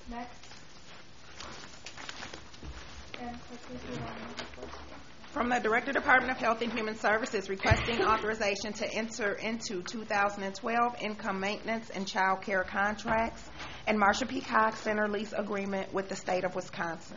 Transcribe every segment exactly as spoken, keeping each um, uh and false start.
Next. And quickly do item number fourteen. From the Director, Department of Health and Human Services, requesting authorization to enter into two thousand twelve income maintenance and child care contracts and Marsha P. Cox Center lease agreement with the state of Wisconsin.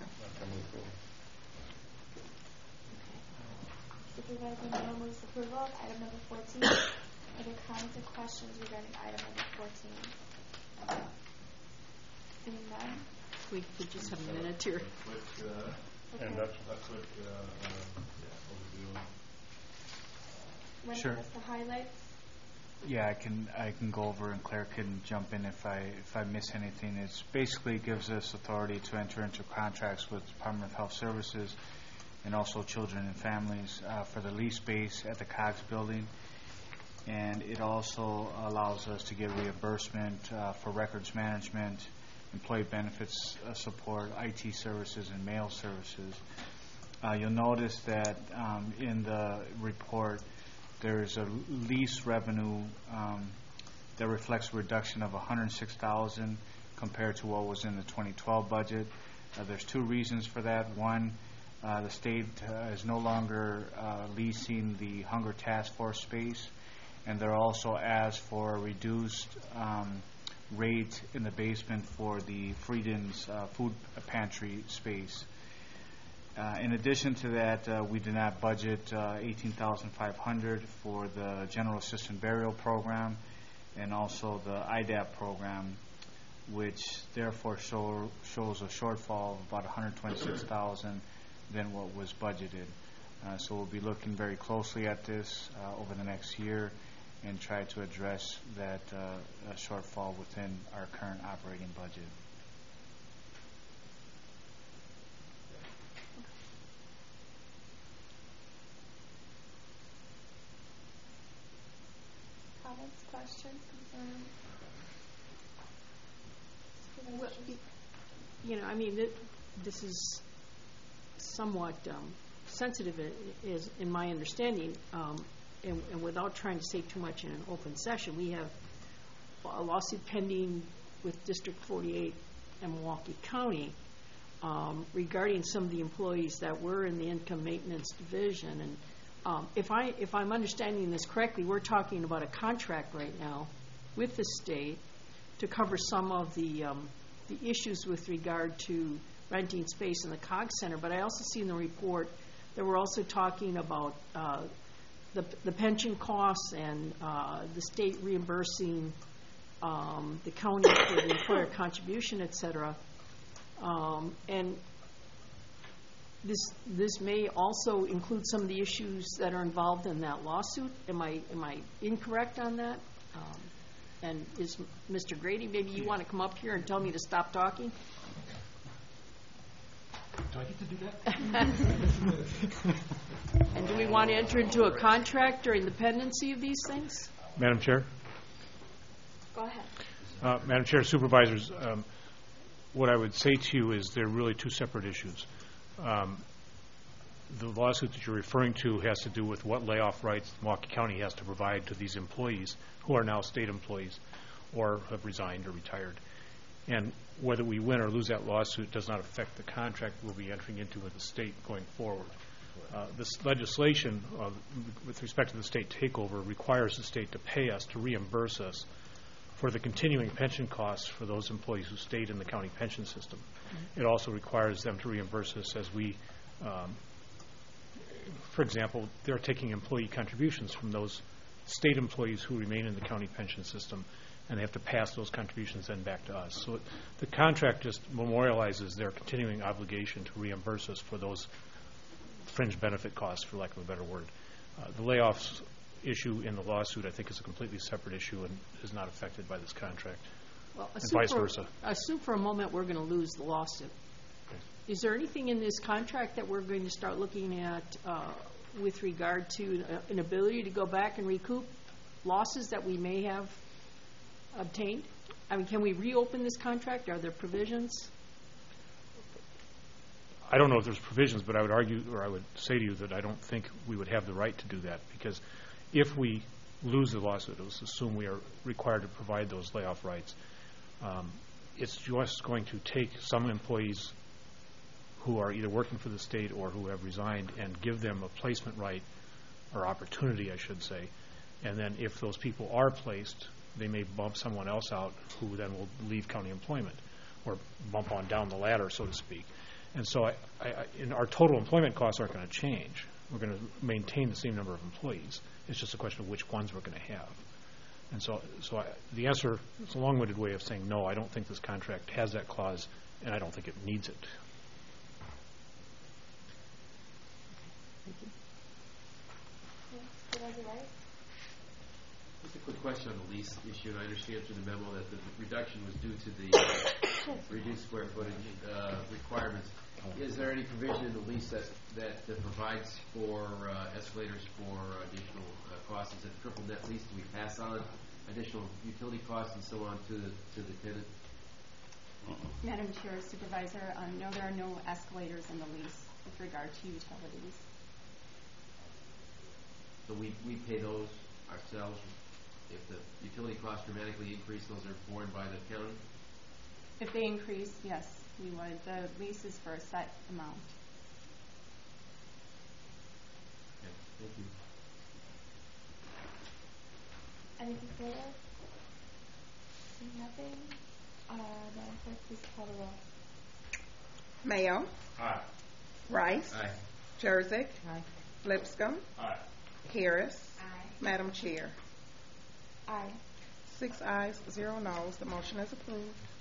Supervisor Neal moves approval of item number fourteen. Are there comments or questions regarding item number fourteen? Seeing none. We could just have a minute here. Quick, uh, Okay. and that's a quick, uh, uh, yeah, overview. Want to Sure. give us the highlights? Yeah, I can I can go over and Claire can jump in if I if I miss anything. It's basically gives us authority to enter into contracts with Department of Health Services and also Children and Families uh, for the lease space at the Cox building, and it also allows us to get reimbursement uh, for records management, employee benefits uh, support, I T services, and mail services. Uh, you'll notice that um, in the report there's a lease revenue um, that reflects a reduction of one hundred six thousand dollars compared to what was in the twenty twelve budget. Uh, there's two reasons for that. One, uh, the state uh, is no longer uh, leasing the Hunger Task Force space, and they're also asked for a reduced um, rate in the basement for the Freedom's uh, food pantry space. Uh, in addition to that, uh, we did not budget uh, eighteen thousand five hundred dollars for the General Assistant Burial Program and also the I D A P program, which therefore show, shows a shortfall of about one hundred twenty-six thousand dollars than what was budgeted. Uh, so we'll be looking very closely at this uh, over the next year and try to address that uh, shortfall within our current operating budget. Comments, questions, concerns? Well, y- you know, I mean, th- this is somewhat um, sensitive, i- is in my understanding, um, and, and without trying to say too much in an open session, we have a lawsuit pending with District forty-eight and Milwaukee County um, regarding some of the employees that were in the income maintenance division. And um, if I if I'm understanding this correctly, we're talking about a contract right now with the state to cover some of the um, the issues with regard to renting space in the Cox Center. But I also see in the report that we're also talking about uh, the the pension costs and uh, the state reimbursing um, the county for the employer contribution, et cetera. Um, and this this may also include some of the issues that are involved in that lawsuit. Am I am I incorrect on that? Um, and is Mister Grady, maybe you want to come up here and tell me to stop talking? Do I get to do that? And do we want to enter into a contract during the pendency of these things? Madam Chair, Go ahead. uh, Madam Chair, Supervisors, um, what I would say to you is they're really two separate issues. Um, the lawsuit that you're referring to has to do with what layoff rights Milwaukee County has to provide to these employees who are now state employees or have resigned or retired. And whether we win or lose that lawsuit does not affect the contract we'll be entering into with the state going forward. Uh, this legislation, uh, with respect to the state takeover, requires the state to pay us, to reimburse us for the continuing pension costs for those employees who stayed in the county pension system. Mm-hmm. It also requires them to reimburse us as we, um, for example, they're taking employee contributions from those state employees who remain in the county pension system, and they have to pass those contributions then back to us. So it, the contract just memorializes their continuing obligation to reimburse us for those fringe benefit costs, for lack of a better word. Uh, the layoffs issue in the lawsuit, I think, is a completely separate issue and is not affected by this contract, Well, and assume vice for, versa. Assume for a moment we're going to lose the lawsuit. Okay. Is there anything in this contract that we're going to start looking at uh, with regard to uh, an ability to go back and recoup losses that we may have obtained? I mean, can we reopen this contract? Are there provisions? I don't know if there's provisions, but I would argue, or I would say to you that I don't think we would have the right to do that, because if we lose the lawsuit, let's assume we are required to provide those layoff rights, um, it's just going to take some employees who are either working for the state or who have resigned and give them a placement right, or opportunity, I should say. And then if those people are placed, they may bump someone else out who then will leave county employment, or bump on down the ladder, so to speak. And so I, I, I- in our total employment costs aren't going to change. We're going to maintain the same number of employees. It's just a question of which ones we're going to have. And so, so I, the answer, it's a long-winded way of saying, no, I don't think this contract has that clause, and I don't think it needs it. Thank you. Supervisor Rice? Just a quick question on the lease issue. I understand through the memo that the reduction was due to the uh, reduced square footage uh, requirements. Is there any provision in the lease that, that, that provides for uh, escalators for additional uh, costs? Is it a triple net lease? Do we pass on additional utility costs and so on to the, to the tenant? Madam Chair, Supervisor, um, no, there are no escalators in the lease with regard to utilities. So we, we pay those ourselves. If the utility costs dramatically increase, those are borne by the county? If they increase, yes, we would. The lease is for a set amount. Okay, thank you. Anything further? Seeing nothing, uh, Madam Clerk, please call the roll. Mayo. Aye. Rice. Aye. Jurassic. Aye. Lipscomb. Aye. Harris. Aye. Madam Chair. Aye. Six ayes, zero noes. The motion is approved.